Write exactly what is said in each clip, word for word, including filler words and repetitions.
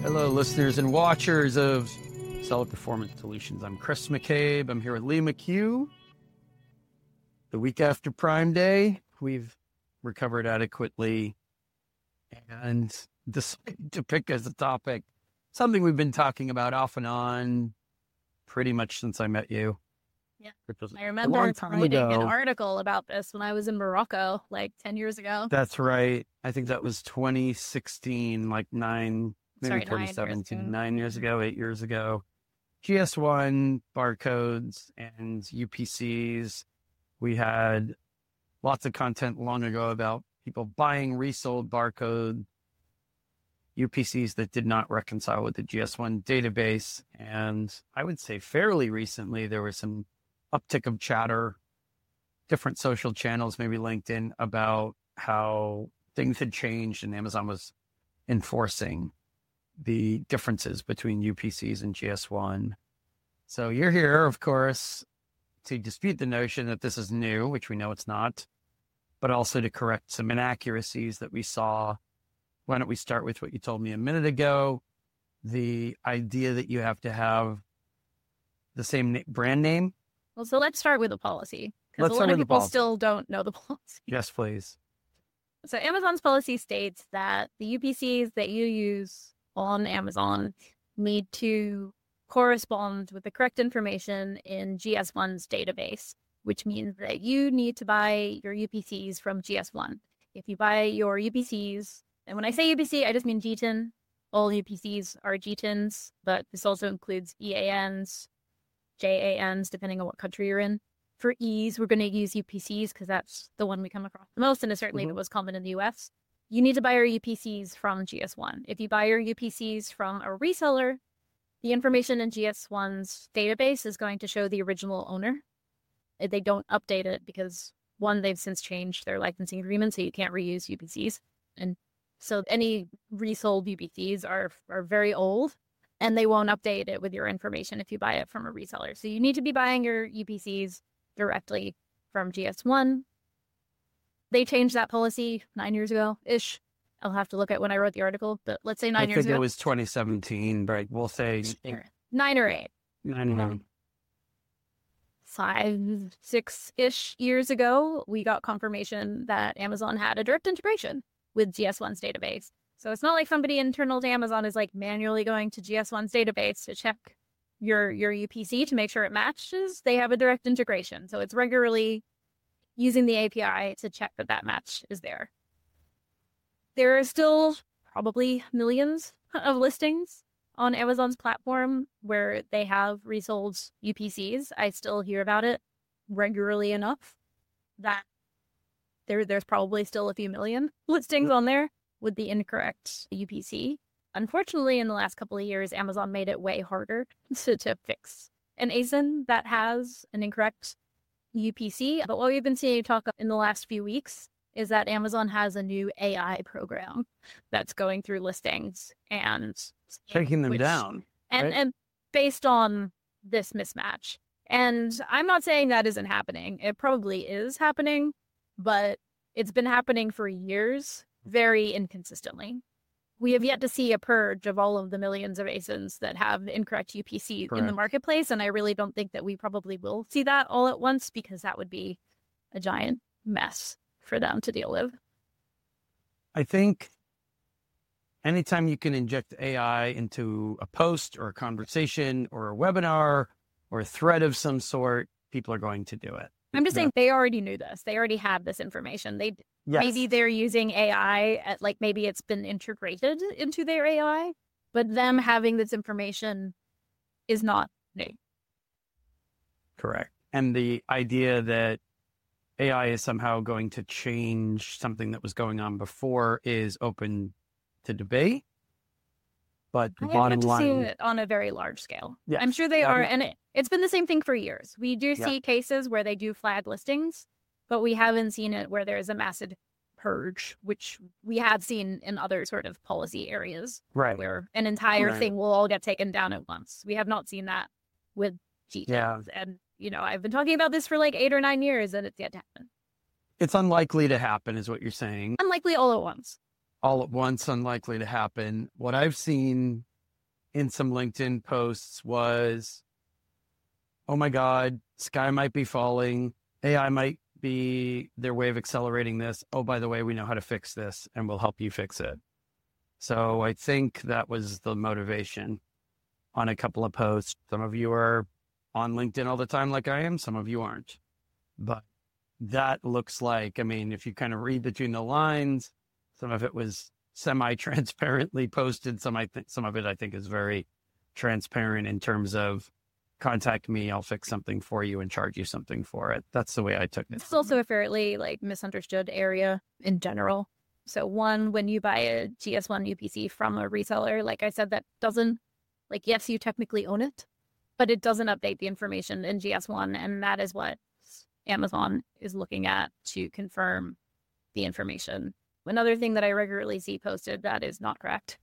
Hello, listeners and watchers of Seller Performance Solutions. I'm Chris McCabe. I'm here with Lee McHugh. The week after Prime Day, we've recovered adequately and decided to pick as a topic something we've been talking about off and on pretty much since I met you. Yeah, I remember writing ago. an article about this when I was in Morocco, like ten years ago. That's right. I think that was twenty sixteen, like nine, maybe Sorry, twenty nine seventeen, years ago. nine years ago, eight years ago. G S one, barcodes, and U P Cs. We had lots of content long ago about people buying resold barcode U P Cs that did not reconcile with the G S one database. And I would say fairly recently, there was some uptick of chatter, different social channels, maybe LinkedIn, about how things had changed and Amazon was enforcing the differences between U P Cs and G S one. So you're here, of course, to dispute the notion that this is new, which we know it's not, but also to correct some inaccuracies that we saw. Why don't we start with what you told me a minute ago, the idea that you have to have the same na- brand name? Well, so let's start with the policy, because Let's a start lot of with the people policy. still don't know the policy. Yes, please. So Amazon's policy states that the U P Cs that you use on Amazon need to correspond with the correct information in G S one's database, which means that you need to buy your U P Cs from G S one. If you buy your U P Cs, and when I say U P C, I just mean G T I N. All U P Cs are G T I Ns, but this also includes E A Ns, J A Ns, depending on what country you're in. For E's, we're going to use U P Cs because that's the one we come across the most, and is certainly Mhm. the most common in the U S. You need to buy your U P Cs from G S one. If you buy your U P Cs from a reseller, the information in G S one's database is going to show the original owner. They don't update it because, one, they've since changed their licensing agreement, so you can't reuse U P Cs. And so any resold U P Cs are are very old, and they won't update it with your information if you buy it from a reseller. So you need to be buying your U P Cs directly from G S one. They changed that policy nine years ago-ish. I'll have to look at when I wrote the article, but let's say nine I years think ago. it was twenty seventeen, but we'll say Sure. Nine or eight. nine. Five, six-ish years ago, we got confirmation that Amazon had a direct integration with G S one's database. So it's not like somebody internal to Amazon is like manually going to G S one's database to check your your U P C to make sure it matches. They have a direct integration. So it's regularly using the A P I to check that that match is there. There are still probably millions of listings on Amazon's platform where they have resold U P Cs. I still hear about it regularly enough that there there's probably still a few million listings on there with the incorrect U P C. Unfortunately, in the last couple of years, Amazon made it way harder to, to fix an A S I N that has an incorrect U P C. But what we've been seeing talk in the last few weeks is that Amazon has a new A I program that's going through listings and Taking them which- down. and right? and based on this mismatch. And I'm not saying that isn't happening. It probably is happening, but it's been happening for years, very inconsistently. We have yet to see a purge of all of the millions of A S I Ns that have incorrect U P C in the Correct. marketplace, and I really don't think that we probably will see that all at once, because that would be a giant mess for them to deal with. I think anytime you can inject A I into a post or a conversation or a webinar or a thread of some sort, people are going to do it. I'm just Yeah. saying they already knew this. They already have this information. They Yes. Maybe they're using A I at, like, maybe it's been integrated into their A I, but them having this information is not new. Correct. And the idea that A I is somehow going to change something that was going on before is open to debate. But the I have bottom yet to see line, it on a very large scale. Yes. I'm sure they Yeah, I are, mean- and it, it's been the same thing for years. We do Yeah. see cases where they do flag listings, but we haven't seen it where there's a massive purge, which we have seen in other sort of policy areas, right. where an entire Right. thing will all get taken down at once. We have not seen that with G T Yeah. Ns. And, you know, I've been talking about this for like eight or nine years, and it's yet to happen. It's unlikely to happen is what you're saying. Unlikely all at once. All at once, unlikely to happen. What I've seen in some LinkedIn posts was, oh my God, sky might be falling. A I might be their way of accelerating this. Oh, by the way, we know how to fix this and we'll help you fix it. So I think that was the motivation on a couple of posts. Some of you are on LinkedIn all the time like I am. Some of you aren't. But that looks like, I mean, if you kind of read between the lines, some of it was semi-transparently posted. Some I think some of it I think is very transparent in terms of contact me, I'll fix something for you and charge you something for it. That's the way I took it. It's also a fairly like misunderstood area in general. So one, when you buy a G S one U P C from a reseller, like I said, that doesn't, like, yes, you technically own it, but it doesn't update the information in G S one. And that is what Amazon is looking at to confirm the information. Another thing that I regularly see posted that is not correct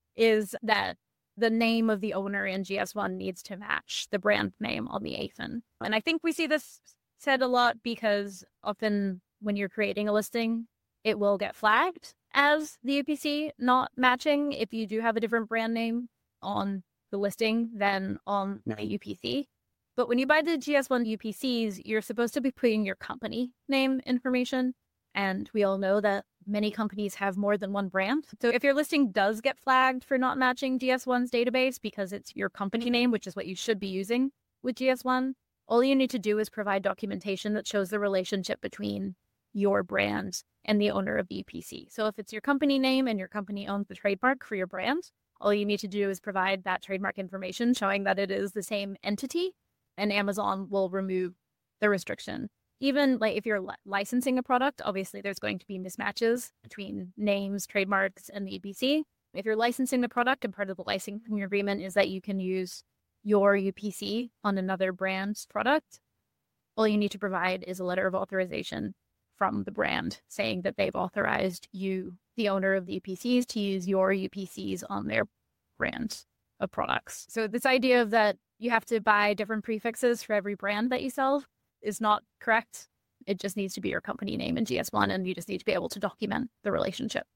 is that the name of the owner in G S one needs to match the brand name on the A F N. And I think we see this said a lot because often when you're creating a listing, it will get flagged as the U P C not matching if you do have a different brand name on the listing than on the U P C. But when you buy the G S one U P Cs, you're supposed to be putting your company name information. And we all know that many companies have more than one brand. So if your listing does get flagged for not matching G S one's database because it's your company name, which is what you should be using with G S one, all you need to do is provide documentation that shows the relationship between your brand and the owner of the U P C. So if it's your company name and your company owns the trademark for your brand, all you need to do is provide that trademark information showing that it is the same entity, and Amazon will remove the restriction. Even like if you're li- licensing a product, obviously there's going to be mismatches between names, trademarks, and the U P C. If you're licensing the product and part of the licensing agreement is that you can use your U P C on another brand's product, all you need to provide is a letter of authorization from the brand saying that they've authorized you, the owner of the U P Cs, to use your U P Cs on their brand of products. So this idea of that you have to buy different prefixes for every brand that you sell is not correct. It just needs to be your company name in G S one, and you just need to be able to document the relationship.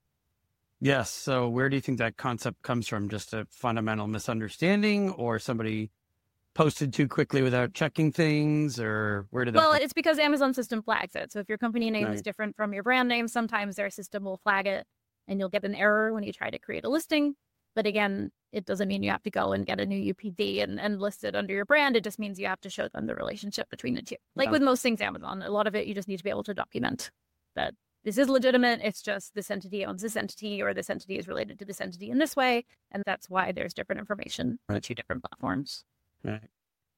Yes. So where do you think that concept comes from? Just a fundamental misunderstanding, or somebody posted too quickly without checking things, or where did that Well, come? it's because Amazon system flags it. So if your company name Right. is different from your brand name, sometimes their system will flag it and you'll get an error when you try to create a listing. But again, it doesn't mean you have to go and get a new U P D and, and list it under your brand. It just means you have to show them the relationship between the two. Like Yeah. with most things Amazon, a lot of it, you just need to be able to document that this is legitimate. It's just this entity owns this entity, or this entity is related to this entity in this way. And that's why there's different information on Right. two different platforms. Right.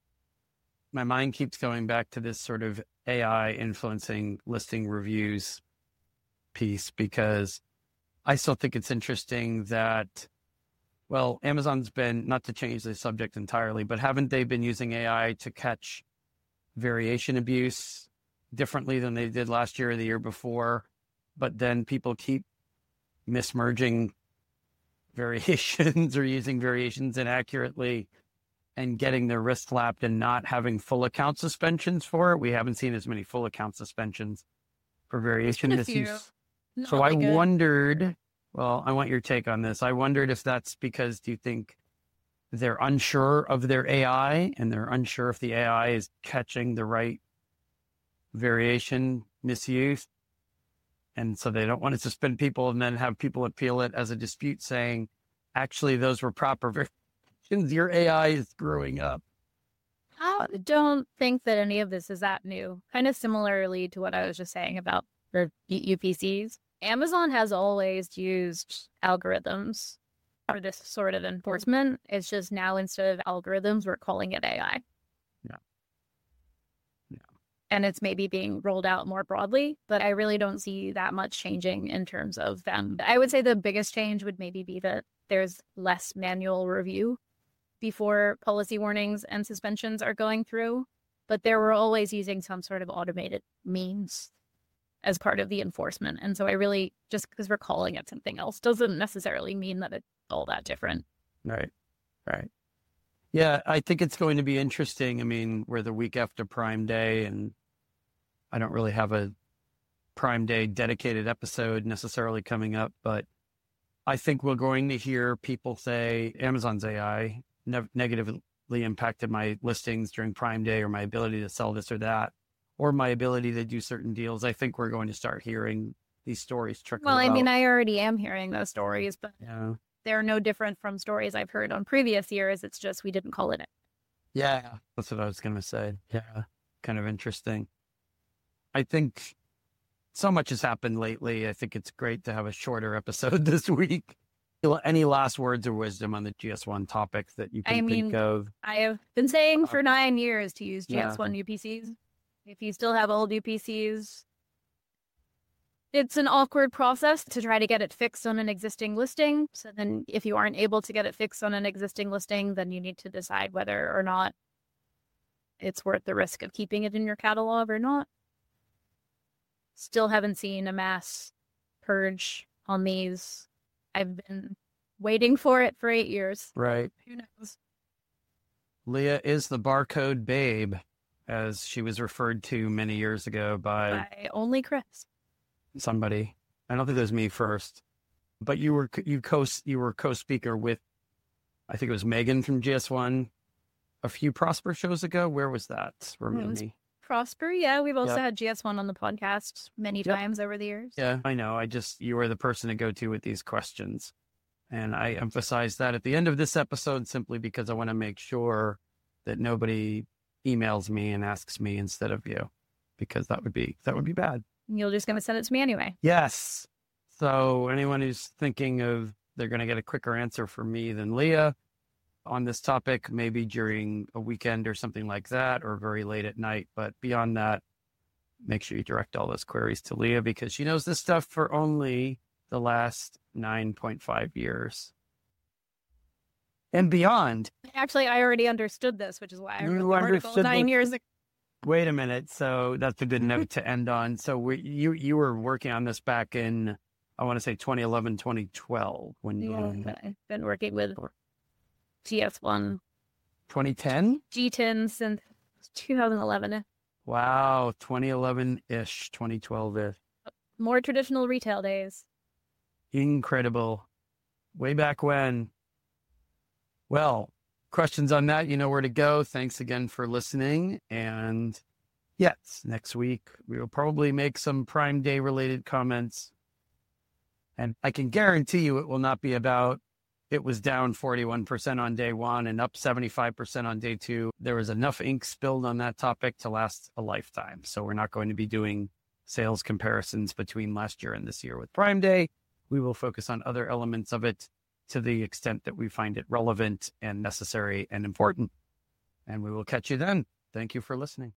My mind keeps going back to this sort of A I influencing listing reviews piece, because I still think it's interesting that, well, Amazon's been, not to change the subject entirely, but haven't they been using A I to catch variation abuse differently than they did last year or the year before? But then people keep mismerging variations or using variations inaccurately and getting their wrist slapped and not having full account suspensions for it. We haven't seen as many full account suspensions for variation Been a few. misuse. Not So I like a- wondered, well, I want your take on this. I wondered if that's because, do you think they're unsure of their A I and they're unsure if the A I is catching the right variation misuse? And so they don't want to suspend people and then have people appeal it as a dispute saying, actually, those were proper variations. Your A I is screwing up. I don't think that any of this is that new. Kind of similarly to what I was just saying about the U P Cs. Amazon has always used algorithms for this sort of enforcement. It's just now instead of algorithms, we're calling it A I. Yeah. Yeah. And it's maybe being rolled out more broadly, but I really don't see that much changing in terms of them. I would say the biggest change would maybe be that there's less manual review before policy warnings and suspensions are going through, but they were always using some sort of automated means as part of the enforcement. And so I really, just because we're calling it something else doesn't necessarily mean that it's all that different. Right. Right. Yeah, I think it's going to be interesting. I mean, we're the week after Prime Day, and I don't really have a Prime Day dedicated episode necessarily coming up, but I think we're going to hear people say Amazon's A I ne- negatively impacted my listings during Prime Day, or my ability to sell this or that, or my ability to do certain deals. I think we're going to start hearing these stories trickle Well, I out. mean, I already am hearing those stories, but Yeah. they're no different from stories I've heard on previous years. It's just we didn't call it it. Yeah, that's what I was going to say. Yeah, kind of interesting. I think so much has happened lately. I think it's great to have a shorter episode this week. Any last words of wisdom on the G S one topic that you can I mean, think of? I have been saying for nine years to use G S one Yeah. U P Cs. If you still have old U P Cs, it's an awkward process to try to get it fixed on an existing listing. So then if you aren't able to get it fixed on an existing listing, then you need to decide whether or not it's worth the risk of keeping it in your catalog or not. Still haven't seen a mass purge on these. I've been waiting for it for eight years. Right. Who knows? Leah is the barcode babe, as she was referred to many years ago by By only Chris. somebody. I don't think it was me first, but you were you co you were co-speaker with, I think it was Megan from G S one a few Prosper shows ago. Where was that? Remind was- me. Prosper, yeah. We've also Yep. had G S one on the podcast many Yep. times over the years. Yeah, I know. I just, you were the person to go to with these questions. And I emphasize that at the end of this episode simply because I want to make sure that nobody emails me and asks me instead of you, because that would be, that would be bad. You're just going to send it to me anyway. Yes. So anyone who's thinking of they're going to get a quicker answer from me than Leah on this topic, maybe during a weekend or something like that, or very late at night. But beyond that, make sure you direct all those queries to Leah, because she knows this stuff for only the last nine point five years and beyond. Actually, I already understood this, which is why I You wrote the article understood nine this? years ago. Wait a minute. So that's a good note to end on. So we, you you were working on this back in, I want to say twenty eleven, twenty twelve, when Yeah, you, but I've been working with G S one twenty ten? G ten since two thousand eleven. Wow, twenty eleven-ish, twenty twelve-ish. More traditional retail days. Incredible. Way back when. Well, questions on that, you know where to go. Thanks again for listening. And yes, next week we will probably make some Prime Day related comments. And I can guarantee you it will not be about it was down forty-one percent on day one and up seventy-five percent on day two. There was enough ink spilled on that topic to last a lifetime. So we're not going to be doing sales comparisons between last year and this year with Prime Day. We will focus on other elements of it to the extent that we find it relevant and necessary and important. And we will catch you then. Thank you for listening.